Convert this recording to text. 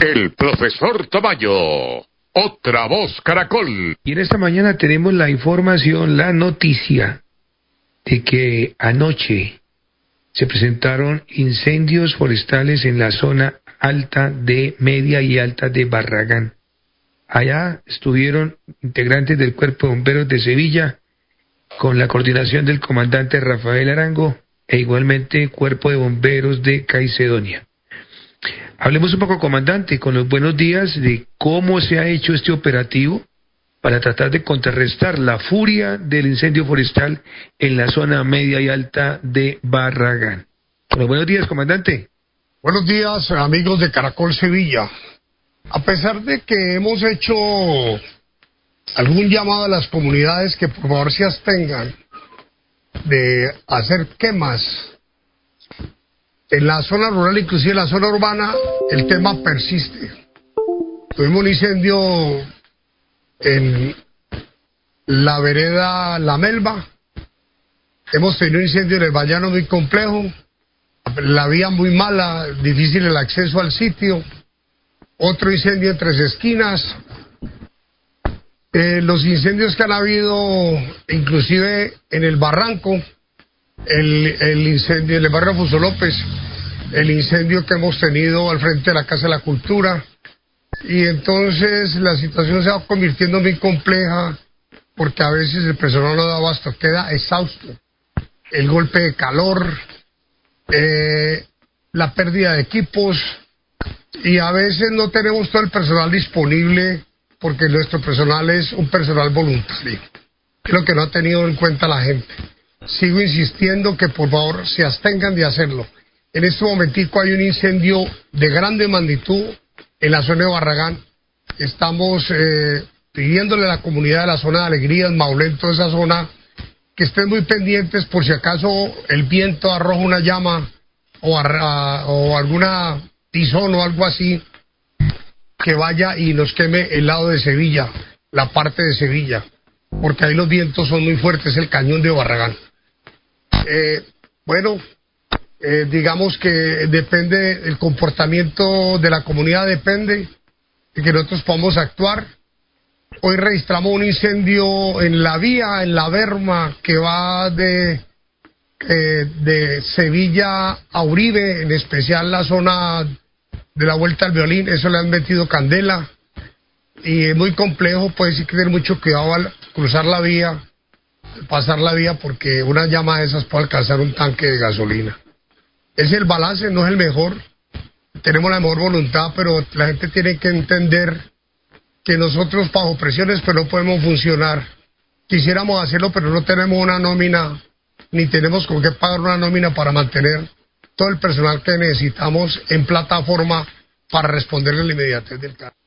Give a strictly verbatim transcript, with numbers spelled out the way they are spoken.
El profesor Tamayo. Otra voz Caracol. Y en esta mañana tenemos la información, la noticia de que anoche se presentaron incendios forestales en la zona alta de media y alta de Barragán. Allá estuvieron integrantes del Cuerpo de Bomberos de Sevilla con la coordinación del comandante Rafael Arango e igualmente Cuerpo de Bomberos de Caicedonia. Hablemos un poco, comandante, con los buenos días de cómo se ha hecho este operativo para tratar de contrarrestar la furia del incendio forestal en la zona media y alta de Barragán. Bueno, buenos días, comandante. Buenos días, amigos de Caracol Sevilla. A pesar de que hemos hecho algún llamado a las comunidades que por favor se abstengan de hacer quemas en la zona rural, inclusive en la zona urbana, el tema persiste. Tuvimos un incendio en la vereda La Melva, hemos tenido un incendio en el Vallano muy complejo, la vía muy mala, difícil el acceso al sitio, otro incendio en Tres Esquinas, eh, los incendios que han habido inclusive en el Barranco, el, el incendio en el barrio Fuso López, el incendio que hemos tenido al frente de la Casa de la Cultura, y entonces la situación se va convirtiendo muy compleja porque a veces el personal no da abasto, queda exhausto, el golpe de calor, eh, la pérdida de equipos, y a veces no tenemos todo el personal disponible porque nuestro personal es un personal voluntario, es lo que no ha tenido en cuenta la gente. Sigo insistiendo que por favor se abstengan de hacerlo. En este momentico hay un incendio de grande magnitud en la zona de Barragán. Estamos eh, pidiéndole a la comunidad de la zona de Alegrías, Maulén, toda esa zona, que estén muy pendientes por si acaso el viento arroja una llama o, arra, o alguna tizón o algo así, que vaya y nos queme el lado de Sevilla, la parte de Sevilla, porque ahí los vientos son muy fuertes, el cañón de Barragán. Eh, bueno, eh, digamos que depende, el comportamiento de la comunidad depende de que nosotros podamos actuar. Hoy registramos un incendio en la vía, en la berma, que va de, eh, de Sevilla a Uribe, en especial la zona de la Vuelta al Violín, eso le han metido candela, y es muy complejo, pues hay que tener mucho cuidado al cruzar la vía, pasar la vía, porque una llama de esas puede alcanzar un tanque de gasolina. Es el balance, no es el mejor, tenemos la mejor voluntad, pero la gente tiene que entender que nosotros bajo presiones pues no podemos funcionar. Quisiéramos hacerlo, pero no tenemos una nómina, ni tenemos con qué pagar una nómina para mantener todo el personal que necesitamos en plataforma para responderle a la inmediatez del caso.